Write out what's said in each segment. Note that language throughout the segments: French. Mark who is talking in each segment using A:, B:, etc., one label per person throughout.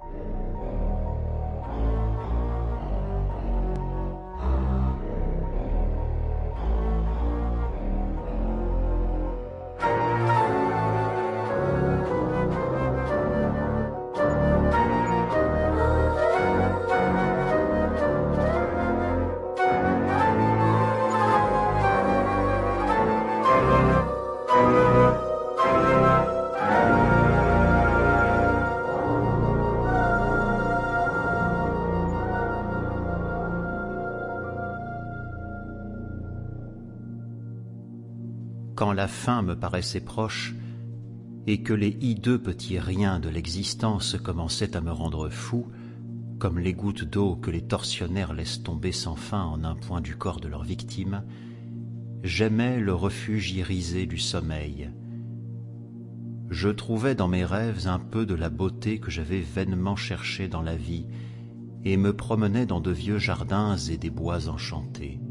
A: Quand la fin me paraissait proche et que les hideux petits riens de l'existence commençaient à me rendre fou, comme les gouttes d'eau que les tortionnaires laissent tomber sans fin en un point du corps de leur victime, j'aimais le refuge irisé du sommeil. Je trouvais dans mes rêves un peu de la beauté que j'avais vainement cherchée dans la vie et me promenais dans de vieux jardins et des bois enchantés.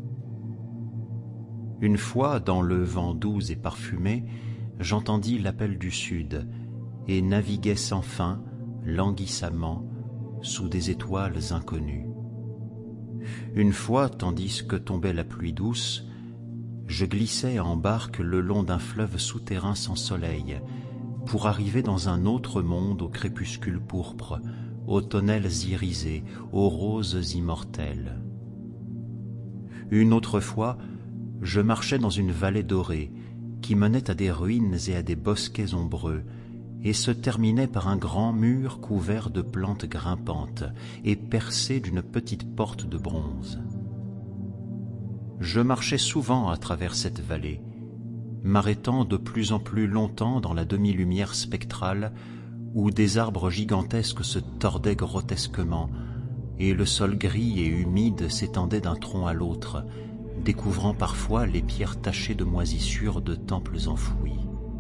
A: Une fois, dans le vent doux et parfumé, j'entendis l'appel du sud et naviguai sans fin, languissamment, sous des étoiles inconnues. Une fois, tandis que tombait la pluie douce, je glissais en barque le long d'un fleuve souterrain sans soleil, pour arriver dans un autre monde au crépuscule pourpre, aux tonnelles irisées, aux roses immortelles. Une autre fois, je marchais dans une vallée dorée qui menait à des ruines et à des bosquets ombreux et se terminait par un grand mur couvert de plantes grimpantes et percé d'une petite porte de bronze. Je marchais souvent à travers cette vallée, m'arrêtant de plus en plus longtemps dans la demi-lumière spectrale où des arbres gigantesques se tordaient grotesquement et le sol gris et humide s'étendait d'un tronc à l'autre, découvrant parfois les pierres tachées de moisissures de temples enfouis.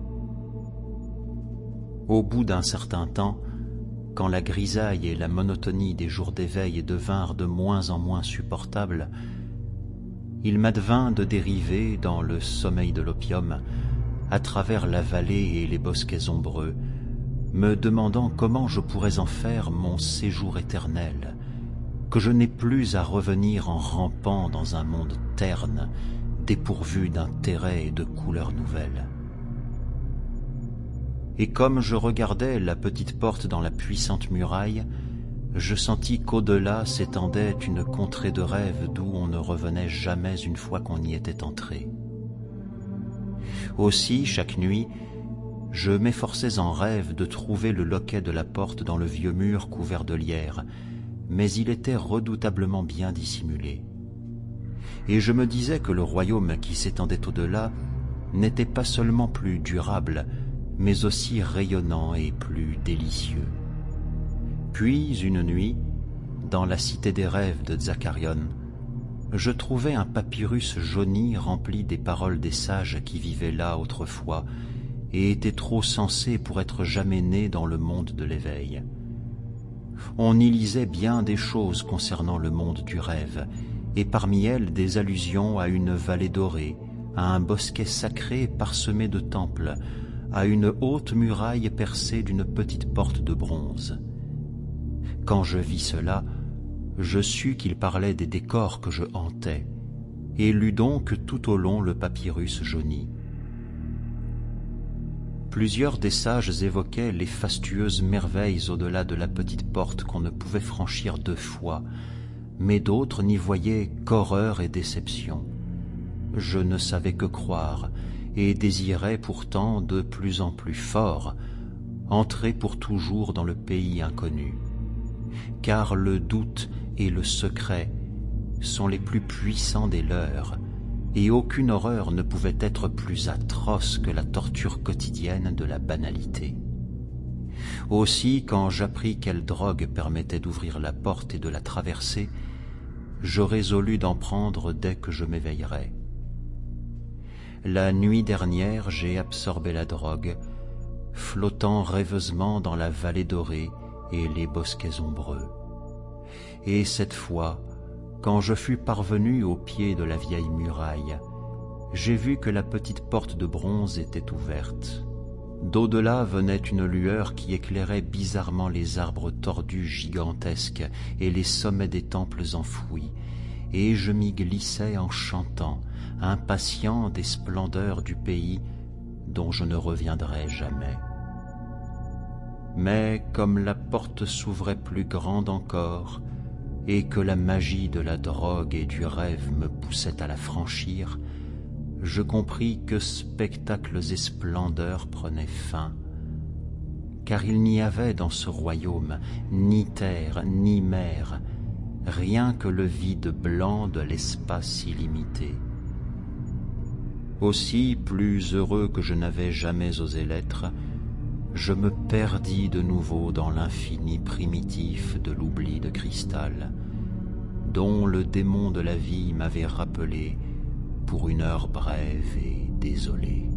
A: Au bout d'un certain temps, quand la grisaille et la monotonie des jours d'éveil devinrent de moins en moins supportables, il m'advint de dériver dans le sommeil de l'opium, à travers la vallée et les bosquets ombreux, me demandant comment je pourrais en faire mon séjour éternel, que je n'ai plus à revenir en rampant dans un monde terne, dépourvu d'intérêt et de couleurs nouvelles. Et comme je regardais la petite porte dans la puissante muraille, je sentis qu'au-delà s'étendait une contrée de rêves d'où on ne revenait jamais une fois qu'on y était entré. Aussi, chaque nuit, je m'efforçais en rêve de trouver le loquet de la porte dans le vieux mur couvert de lierre, mais il était redoutablement bien dissimulé. Et je me disais que le royaume qui s'étendait au-delà n'était pas seulement plus durable, mais aussi rayonnant et plus délicieux. Puis, une nuit, dans la cité des rêves de Zakarion, je trouvai un papyrus jauni rempli des paroles des sages qui vivaient là autrefois et étaient trop sensés pour être jamais nés dans le monde de l'éveil. On y lisait bien des choses concernant le monde du rêve, et parmi elles des allusions à une vallée dorée, à un bosquet sacré parsemé de temples, à une haute muraille percée d'une petite porte de bronze. Quand je vis cela, je sus qu'il parlait des décors que je hantais, et lus donc tout au long le papyrus jauni. Plusieurs des sages évoquaient les fastueuses merveilles au-delà de la petite porte qu'on ne pouvait franchir 2 fois, mais d'autres n'y voyaient qu'horreur et déception. Je ne savais que croire, et désirais pourtant de plus en plus fort entrer pour toujours dans le pays inconnu. Car le doute et le secret sont les plus puissants des leurs, et aucune horreur ne pouvait être plus atroce que la torture quotidienne de la banalité. Aussi, quand j'appris quelle drogue permettait d'ouvrir la porte et de la traverser, je résolus d'en prendre dès que je m'éveillerais. La nuit dernière, j'ai absorbé la drogue, flottant rêveusement dans la vallée dorée et les bosquets ombreux. Et cette fois, quand je fus parvenu au pied de la vieille muraille, j'ai vu que la petite porte de bronze était ouverte. D'au-delà venait une lueur qui éclairait bizarrement les arbres tordus gigantesques et les sommets des temples enfouis, et je m'y glissais en chantant, impatient des splendeurs du pays dont je ne reviendrai jamais. Mais comme la porte s'ouvrait plus grande encore, et que la magie de la drogue et du rêve me poussait à la franchir, je compris que spectacles et splendeurs prenaient fin, car il n'y avait dans ce royaume ni terre ni mer, rien que le vide blanc de l'espace illimité. Aussi, plus heureux que je n'avais jamais osé l'être, je me perdis de nouveau dans l'infini primitif de l'oubli de cristal, dont le démon de la vie m'avait rappelé pour une heure brève et désolée.